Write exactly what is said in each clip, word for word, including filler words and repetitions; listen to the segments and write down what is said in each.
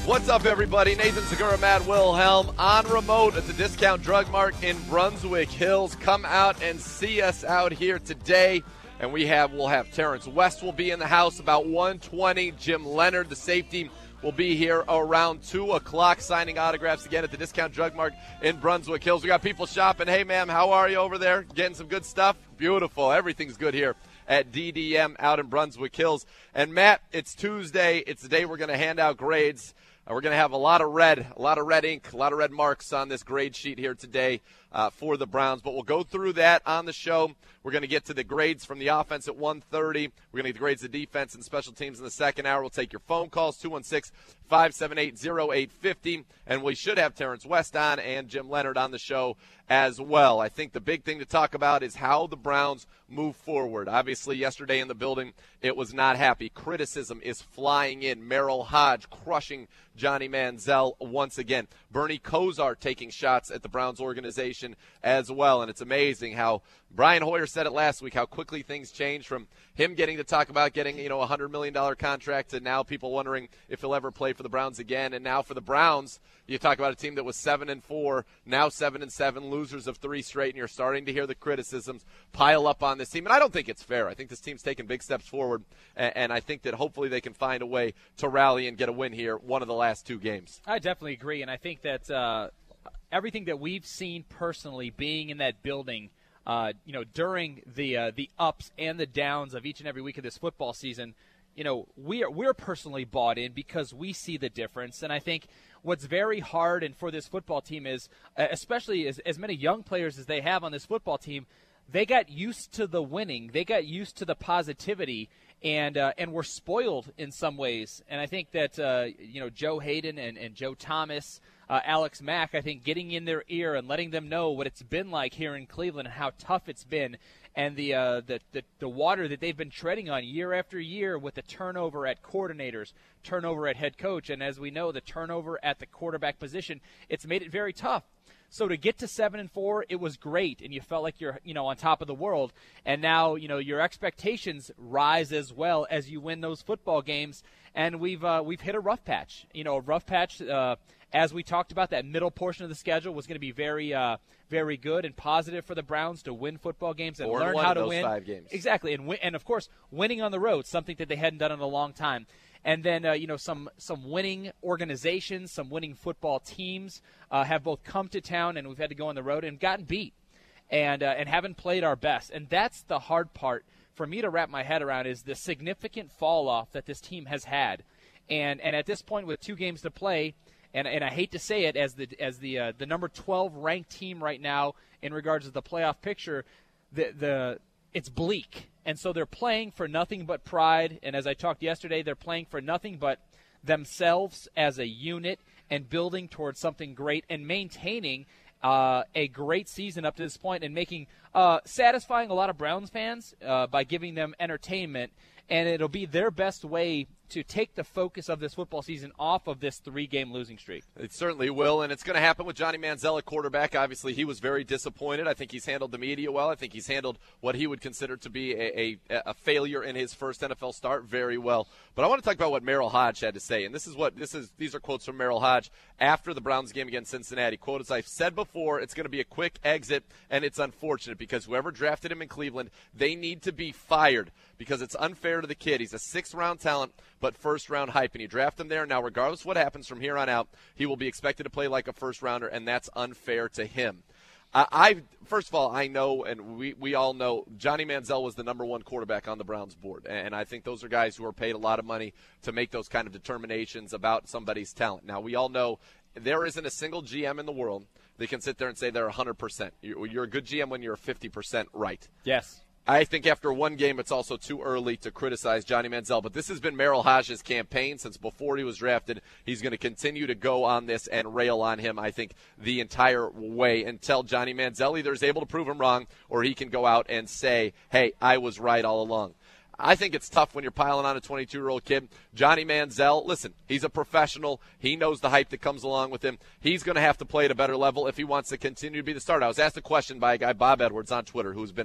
What's up, everybody? Nathan Segura, Matt Wilhelm on remote at the Discount Drug Mart in Brunswick Hills. Come out and see us out here today. And we have, we'll have Terrence West will be in the house about one twenty. Jim Leonard, the safety, will be here around two o'clock signing autographs again at the Discount Drug Mart in Brunswick Hills. We got people shopping. Hey, ma'am, how are you over there? Getting some good stuff? Beautiful. Everything's good here at D D M out in Brunswick Hills. And, Matt, it's Tuesday. It's the day we're going to hand out grades. Uh, we're going to have a lot of red, a lot of red ink, a lot of red marks on this grade sheet here today uh, for the Browns. But we'll go through that on the show. We're going to get to the grades from the offense at one thirty. We're going to get the grades of defense and special teams in the second hour. We'll take your phone calls, two one six, five seven eight, zero eight five zero. And we should have Terrence West on and Jim Leonard on the show as well. I think the big thing to talk about is how the Browns move forward. Obviously, yesterday in the building, it was not happy. Criticism is flying in. Merrill Hodge crushing Johnny Manziel once again. Bernie Kosar taking shots at the Browns organization as well. And it's amazing how Brian Hoyer said it last week, how quickly things change from him getting to talk about getting, you know, a one hundred million dollars contract to now people wondering if he'll ever play for the Browns again. And now for the Browns, you talk about a team that was seven and four, now seven and seven, losers of three straight, and you're starting to hear the criticisms pile up on this team. And I don't think it's fair. I think this team's taken big steps forward, and, and I think that hopefully they can find a way to rally and get a win here, one of the last two games. I definitely agree, and I think that uh, everything that we've seen personally being in that building, uh, you know, during the uh, the ups and the downs of each and every week of this football season, you know, we are, we're personally bought in because we see the difference. And I think what's very hard and for this football team is, especially as, as many young players as they have on this football team, they got used to the winning. They got used to the positivity, and uh, and were spoiled in some ways. And I think that, uh, you know, Joe Hayden and, and Joe Thomas, uh, Alex Mack, I think getting in their ear and letting them know what it's been like here in Cleveland and how tough it's been, and the, uh, the, the, the water that they've been treading on year after year with the turnover at coordinators, turnover at head coach, and as we know, the turnover at the quarterback position, it's made it very tough. So to get to seven and four, it was great, and you felt like you're, you know, on top of the world. And now, you know, your expectations rise as well as you win those football games. And we've uh, we've hit a rough patch. You know, a rough patch. Uh, as we talked about, that middle portion of the schedule was going to be very, uh, very good and positive for the Browns to win football games and Four learn and one how in to those win. Five games. Exactly, and win, and of course, winning on the road, something that they hadn't done in a long time. And then, uh, you know, some some winning organizations, some winning football teams uh, have both come to town, and we've had to go on the road and gotten beat, and uh, and haven't played our best. And that's the hard part for me to wrap my head around, is the significant fall off that this team has had. And and at this point, with two games to play, and and I hate to say it, as the as the uh, the number twelve ranked team right now in regards to the playoff picture, the the it's bleak. And so they're playing for nothing but pride. And as I talked yesterday, they're playing for nothing but themselves as a unit and building towards something great and maintaining uh, a great season up to this point and making uh, satisfying a lot of Browns fans uh, by giving them entertainment. And it'll be their best way to take the focus of this football season off of this three-game losing streak. It certainly will, and it's going to happen with Johnny Manziel at quarterback. Obviously, he was very disappointed. I think he's handled the media well. I think he's handled what he would consider to be a, a, a failure in his first N F L start very well. But I want to talk about what Merrill Hodge had to say, and this is what this is. These are quotes from Merrill Hodge after the Browns game against Cincinnati. Quote, as I've said before, it's going to be a quick exit, and it's unfortunate because whoever drafted him in Cleveland, they need to be fired because it's unfair to the kid. He's a sixth-round talent, but first-round hype, and you draft him there. Now, regardless of what happens from here on out, he will be expected to play like a first-rounder, and that's unfair to him. I, I first of all, I know, and we, we all know, Johnny Manziel was the number one quarterback on the Browns board, and I think those are guys who are paid a lot of money to make those kind of determinations about somebody's talent. Now, we all know there isn't a single G M in the world that can sit there and say they're one hundred percent. You're, you're a good G M when you're fifty percent right. Yes. I think after one game, it's also too early to criticize Johnny Manziel. But this has been Merrill Hodge's campaign since before he was drafted. He's going to continue to go on this and rail on him, I think, the entire way until Johnny Manziel either is able to prove him wrong or he can go out and say, hey, I was right all along. I think it's tough when you're piling on a twenty-two-year-old kid. Johnny Manziel, listen, he's a professional. He knows the hype that comes along with him. He's going to have to play at a better level if he wants to continue to be the starter. I was asked a question by a guy, Bob Edwards, on Twitter, who's been a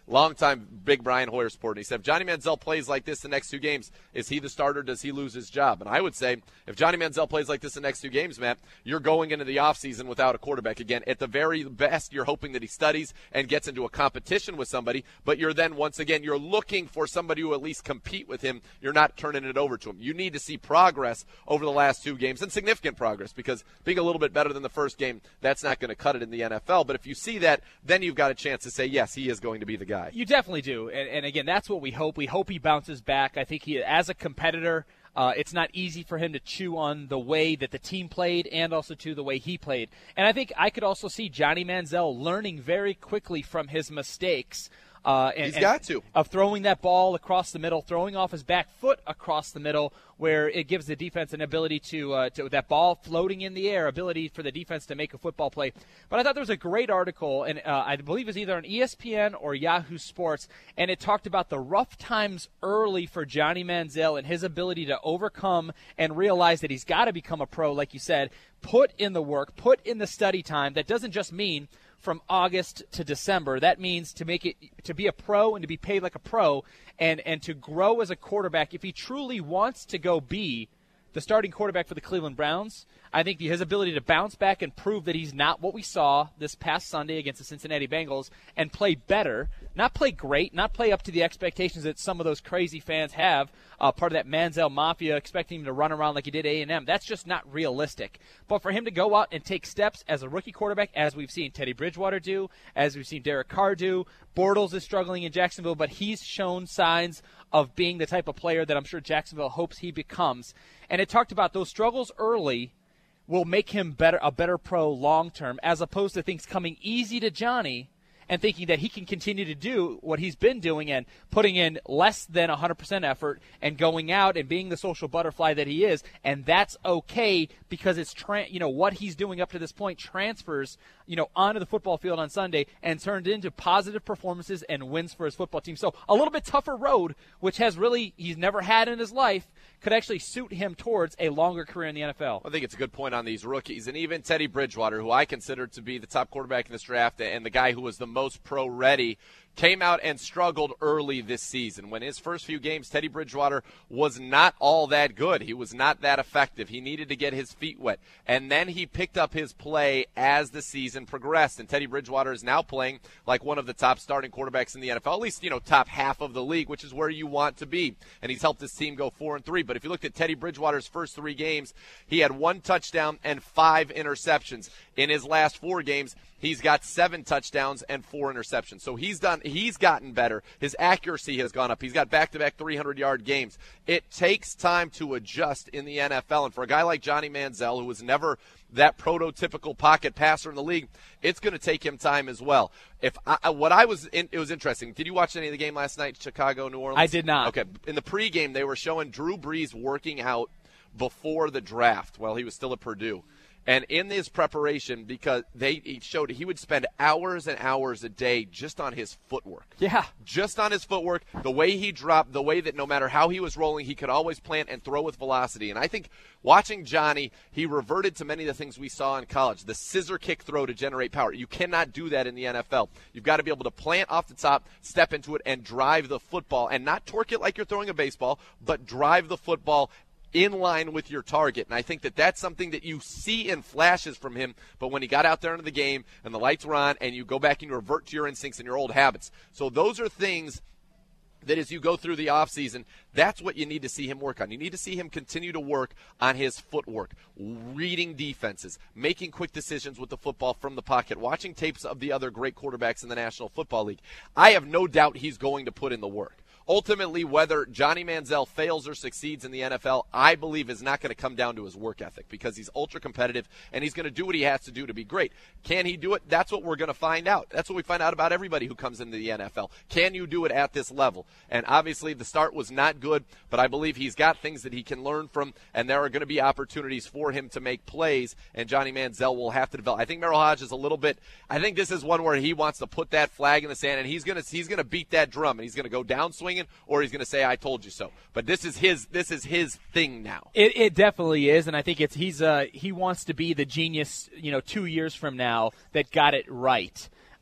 longtime big Brian Hoyer supporter. He said, if Johnny Manziel plays like this the next two games, is he the starter? Does he lose his job? And I would say, if Johnny Manziel plays like this the next two games, Matt, you're going into the offseason without a quarterback again. At the very best, you're hoping that he studies and gets into a competition with somebody, but you're then, once again, you're looking for somebody who at least compete with him. You're not turning it over to him. You need to see progress over the last two games, and significant progress, because being a little bit better than the first game, that's not going to cut it in the N F L. But if you see that, then you've got a chance to say, yes, he is going to be the guy. You definitely do. And, and again, that's what we hope. We hope he bounces back. I think he, as a competitor, uh, it's not easy for him to chew on the way that the team played and also to the way he played. And I think I could also see Johnny Manziel learning very quickly from his mistakes. Uh, and, He's got to. Of throwing that ball across the middle, throwing off his back foot across the middle, where it gives the defense an ability to, uh, to that ball floating in the air, ability for the defense to make a football play. But I thought there was a great article, and uh, I believe it was either on E S P N or Yahoo Sports, and it talked about the rough times early for Johnny Manziel and his ability to overcome and realize that he's got to become a pro, like you said, put in the work, put in the study time. That doesn't just mean from August to December. That means to make it to be a pro and to be paid like a pro and, and to grow as a quarterback. If he truly wants to go be the starting quarterback for the Cleveland Browns, I think his ability to bounce back and prove that he's not what we saw this past Sunday against the Cincinnati Bengals and play better, not play great, not play up to the expectations that some of those crazy fans have, uh, part of that Manziel Mafia, expecting him to run around like he did A and M. That's just not realistic. But for him to go out and take steps as a rookie quarterback, as we've seen Teddy Bridgewater do, as we've seen Derek Carr do, Bortles is struggling in Jacksonville, but he's shown signs of being the type of player that I'm sure Jacksonville hopes he becomes. And it talked about those struggles early will make him better a better pro long term, as opposed to things coming easy to Johnny and thinking that he can continue to do what he's been doing and putting in less than one hundred percent effort and going out and being the social butterfly that he is. And that's okay, because it's tra- you know what he's doing up to this point transfers you know onto the football field on Sunday and turned into positive performances and wins for his football team. So a little bit tougher road, which has really he's never had in his life, could actually suit him towards a longer career in the N F L. I think it's a good point on these rookies. And even Teddy Bridgewater, who I consider to be the top quarterback in this draft and the guy who was the most pro-ready, came out and struggled early this season. When his first few games, Teddy Bridgewater was not all that good. He was not that effective. He needed to get his feet wet. And then he picked up his play as the season progressed. And Teddy Bridgewater is now playing like one of the top starting quarterbacks in the N F L, at least, you know, top half of the league, which is where you want to be. And he's helped his team go four and three. But if you looked at Teddy Bridgewater's first three games, he had one touchdown and five interceptions. In his last four games, he's got seven touchdowns and four interceptions. So he's done. He's gotten better. His accuracy has gone up. He's got back-to-back three hundred yard games. It takes time to adjust in the N F L. And for a guy like Johnny Manziel, who was never that prototypical pocket passer in the league, it's going to take him time as well. If I, what I was, in, it was interesting. Did you watch any of the game last night, Chicago, New Orleans? I did not. Okay. In the pregame, they were showing Drew Brees working out before the draft while he was still at Purdue. And in his preparation, because they he showed he would spend hours and hours a day just on his footwork. Yeah. Just on his footwork, the way he dropped, the way that no matter how he was rolling, he could always plant and throw with velocity. And I think watching Johnny, he reverted to many of the things we saw in college. The scissor kick throw to generate power. You cannot do that in the N F L. You've got to be able to plant off the top, step into it, and drive the football. And not torque it like you're throwing a baseball, but drive the football in line with your target. And I think that that's something that you see in flashes from him, but when he got out there into the game and the lights were on and you go back and you revert to your instincts and your old habits. So those are things that as you go through the offseason, that's what you need to see him work on. You need to see him continue to work on his footwork, reading defenses, making quick decisions with the football from the pocket, watching tapes of the other great quarterbacks in the National Football League. I have no doubt he's going to put in the work. Ultimately, whether Johnny Manziel fails or succeeds in the N F L, I believe is not going to come down to his work ethic, because he's ultra competitive and he's going to do what he has to do to be great. Can he do it? That's what we're going to find out. That's what we find out about everybody who comes into the N F L. Can you do it at this level? And obviously the start was not good, but I believe he's got things that he can learn from, and there are going to be opportunities for him to make plays, and Johnny Manziel will have to develop. I think Merrill Hodge is a little bit – I think this is one where he wants to put that flag in the sand, and he's going to he's going to beat that drum, and he's going to go down swinging, or he's going to say, I told you so. But this is his this is his thing now. It, it definitely is, and I think it's he's uh, he wants to be the genius, you know, two years from now that got it right.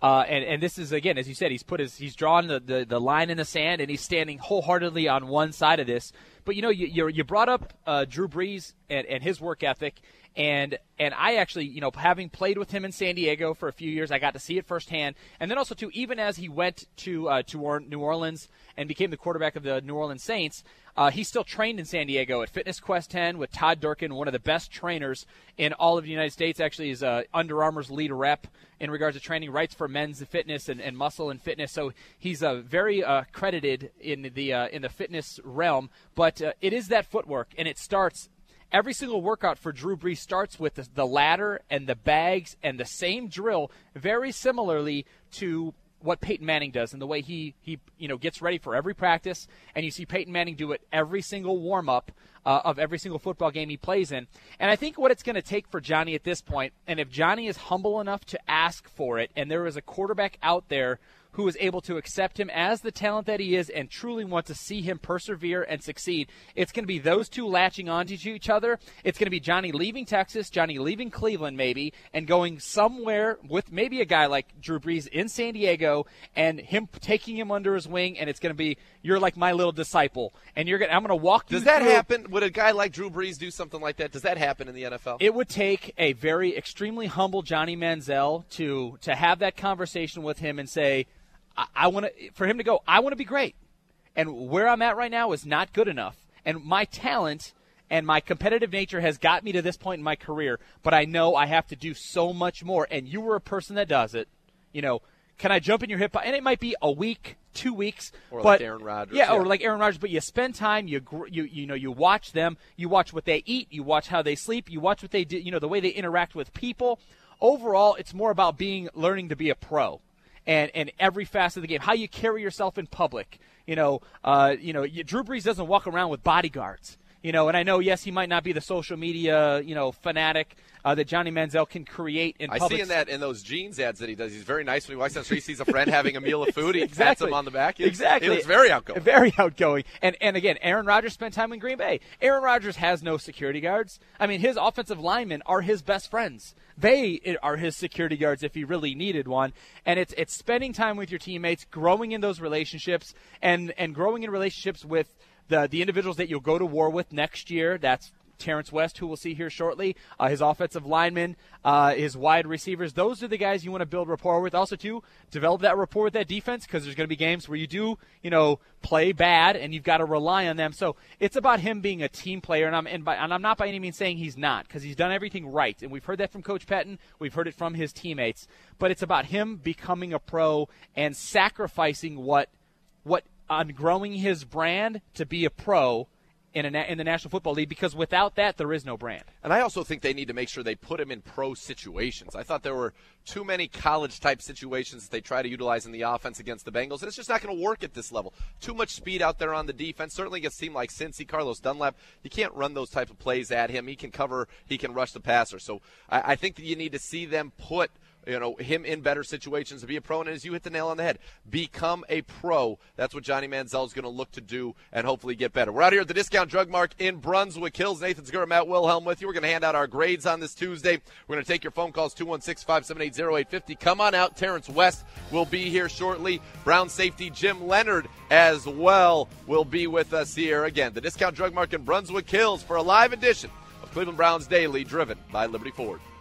Uh, and, and this is, again, as you said, he's put his he's drawn the, the, the line in the sand, and he's standing wholeheartedly on one side of this. But, you know, you you, you brought up uh, Drew Brees and, and his work ethic, and and I actually, you know, having played with him in San Diego for a few years, I got to see it firsthand. And then also, too, even as he went to uh, to New Orleans and became the quarterback of the New Orleans Saints, uh, he still trained in San Diego at Fitness Quest ten with Todd Durkin, one of the best trainers in all of the United States. Actually, is uh, Under Armour's lead rep in regards to training rights for men's fitness and, and muscle and fitness. So he's uh, very uh, credited in the uh, in the fitness realm. But uh, it is that footwork, and it starts. Every single workout for Drew Brees starts with the, the ladder and the bags and the same drill, very similarly to what Peyton Manning does and the way he, he you know gets ready for every practice. And you see Peyton Manning do it every single warm-up uh, of every single football game he plays in. And I think what it's going to take for Johnny at this point, and if Johnny is humble enough to ask for it, and there is a quarterback out there who is able to accept him as the talent that he is and truly want to see him persevere and succeed, it's going to be those two latching onto each other. It's going to be Johnny leaving Texas, Johnny leaving Cleveland maybe, and going somewhere with maybe a guy like Drew Brees in San Diego and him taking him under his wing, and it's going to be, you're like my little disciple, and you're going I'm going to walk you Does that through. happen? Would a guy like Drew Brees do something like that? Does that happen in the N F L? It would take a very extremely humble Johnny Manziel to to have that conversation with him and say, I, I want to, for him to go, I want to be great. And where I'm at right now is not good enough. And my talent and my competitive nature has got me to this point in my career, but I know I have to do so much more. And you were a person that does it. You know, can I jump in your hip? And it might be a week, two weeks. Or but, like Aaron Rodgers. Yeah, yeah, or like Aaron Rodgers. But you spend time, you you you know, you watch them, you watch what they eat, you watch how they sleep, you watch what they do, you know, the way they interact with people. Overall, it's more about being learning to be a pro. And, and every facet of the game, how you carry yourself in public. You know, uh, you know, you, Drew Brees doesn't walk around with bodyguards. You know, and I know, yes, he might not be the social media, you know, fanatic uh, that Johnny Manziel can create in I public. see in that in those jeans ads that he does. He's very nice when he walks down the street. He sees a friend having a meal of food. He exactly. pats him on the back. He, exactly. He looks very outgoing. Very outgoing. And and again, Aaron Rodgers spent time in Green Bay. Aaron Rodgers has no security guards. I mean, his offensive linemen are his best friends. They are his security guards if he really needed one. And it's it's spending time with your teammates, growing in those relationships, and, and growing in relationships with the the individuals that you'll go to war with next year. That's Terrence West, who we'll see here shortly, uh, his offensive linemen, uh, his wide receivers. Those are the guys you want to build rapport with. Also, too, develop that rapport with that defense, because there's going to be games where you do, you know, play bad, and you've got to rely on them. So it's about him being a team player, and I'm and, by, and I'm not by any means saying he's not, because he's done everything right. And we've heard that from Coach Pettin. We've heard it from his teammates. But it's about him becoming a pro and sacrificing what what on growing his brand to be a pro in, a, in the National Football League, because without that, there is no brand. And I also think they need to make sure they put him in pro situations. I thought there were too many college-type situations that they try to utilize in the offense against the Bengals, and it's just not going to work at this level. Too much speed out there on the defense. Certainly against a team like Cincy, Carlos Dunlap, you can't run those type of plays at him. He can cover, he can rush the passer. So I, I think that you need to see them put you know, him in better situations to be a pro. And as you hit the nail on the head, become a pro. That's what Johnny Manziel is going to look to do and hopefully get better. We're out here at the Discount Drug Mart in Brunswick Hills. Nathan Segura, Matt Wilhelm with you. We're going to hand out our grades on this Tuesday. We're going to take your phone calls, two one six, five seven eight, zero eight five zero. Come on out. Terrence West will be here shortly. Brown safety Jim Leonard as well will be with us here. Again, the Discount Drug Mart in Brunswick Hills for a live edition of Cleveland Browns Daily, driven by Liberty Ford.